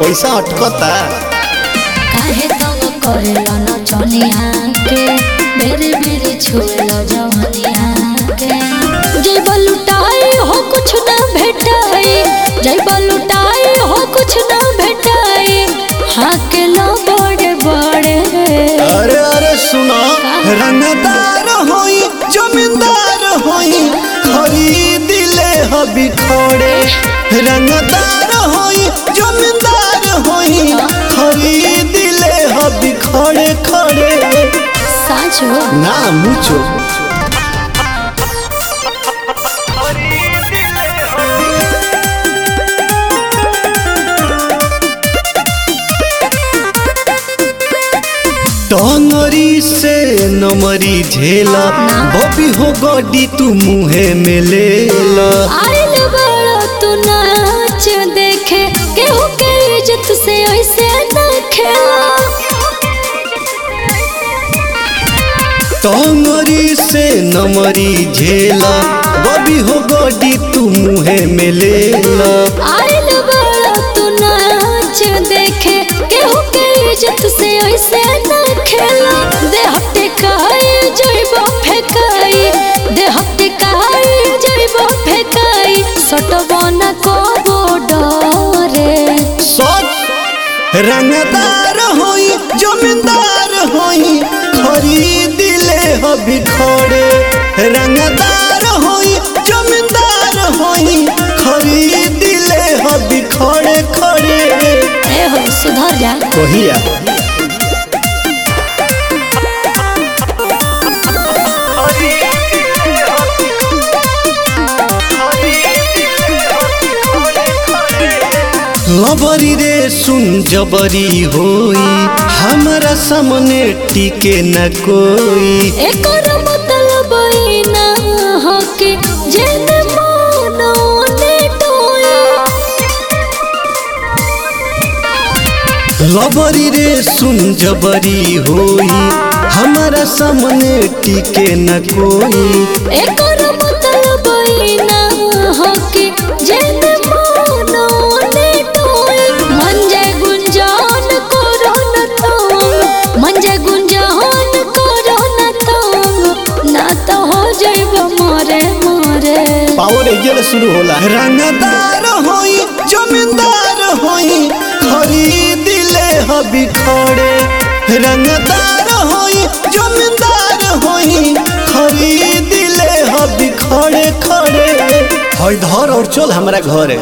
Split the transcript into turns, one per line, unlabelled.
पैसा अटकता
काहे तंग करेला न चनिया के मेरे मेरे छुएला जवनिया के जय बलुटाई हो कुछ ना भेटाई जय बलुटाई हो कुछ ना भेटाई हाँ के लो बड़े बड़े
अरे अरे सुनो रंगदार होई जमींदार होई खरीद ले हबी खड़े रंगदार होई जमींदार होई खरीद ले हबी खड़े खड़े
साचो
ना मुचो टंगरी से नमरी झेला बबी हो गड्डी तू मुहे में लेला
आइल बड़ा तू नाच देखे केहू के इज्जत से ऐसे न खेला
टंगरी से नमरी झेला बबी हो गड्डी तू मुहे में लेला
आइल बड़ा तू नाच देखे केहू के इज्जत से ऐसे न खेला देह टिकाई जइबो फेकाई देह टिकाई जइबो फेकाई सटबो न को डरे
सब रंगदार होई जमींदार होई खरीद ले हबी खड़े रंगदार होई जमींदार होई खरीद ले हबी खड़े खड़े
ए हो सुधर जा
कहिया लबरी रे सुन जबरी होई हमारा सामने टिके न कोई
एकर मतलब ई ना हो कि जेने मोनो ने टोए
लबरी रे सुन जबरी होई हमारा सामने टिके न कोई
एकर मतलब ई ना हो कि जेने मोनो ने टोए मंजे गुंजान करो न तंग मंजे गुंजान करो न तंग ना तो हो जइबो मरे मरे
पावर एजल शुरू होला रंगदार होई जमींदार होई खरीद ले हबी खड़े रंगदार होई जमींदार होई खरीद ले हबी खड़े खड़े हई धर और चल हमरा घरे।